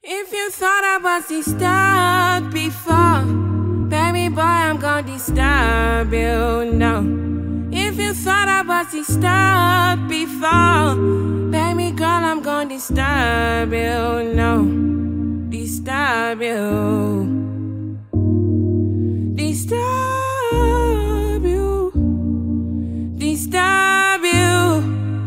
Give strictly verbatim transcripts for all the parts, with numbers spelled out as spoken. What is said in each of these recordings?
If you thought I was disturbed before, baby boy, I'm gonna disturb you, no. If you thought I was disturbed before, baby girl, I'm gonna disturb you, no. Disturb you. Disturb you. Disturb you.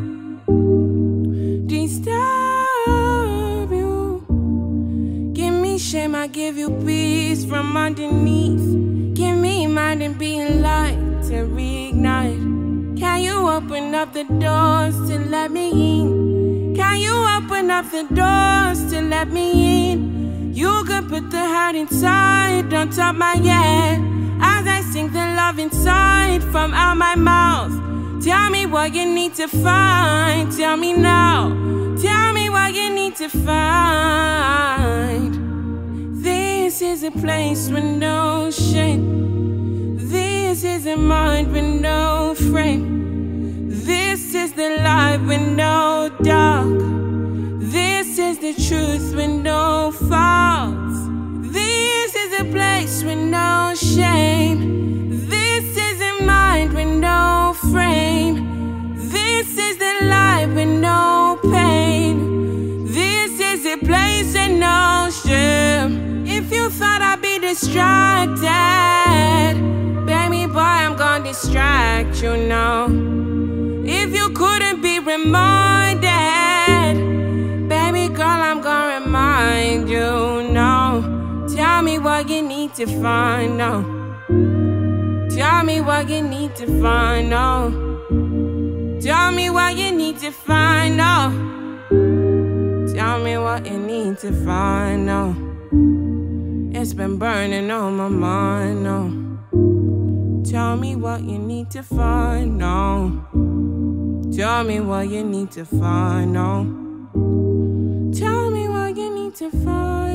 Disturb you. Give me shame, I give you peace from underneath. Give me mind and being light to reignite. Can you open up the doors to let me in? Can you open up the doors to let me in? You could put the hurt inside on top my head as I sing the love inside from out my mouth. Tell me what you need to find. Tell me now. Tell me what you need to find. This is a place with no shame. This is a mind with no frame. This is the light with no dark. This is the truth with no faults. This is a place with no shame. This is a mind with no frame. This is the light with no pain. This is a place with no shame. If you thought I'd be distracted, baby boy, I'm gonna distract you now. If you couldn't be reminded, baby girl, I'm gonna remind you now. Tell me what you need to find now. Tell me what you need to find now. Tell me what you need to find now. Tell me what you need to find now. It's been burning on my mind now. Tell me what you need to find now. Tell me what you need to find now. Tell me what you need to find.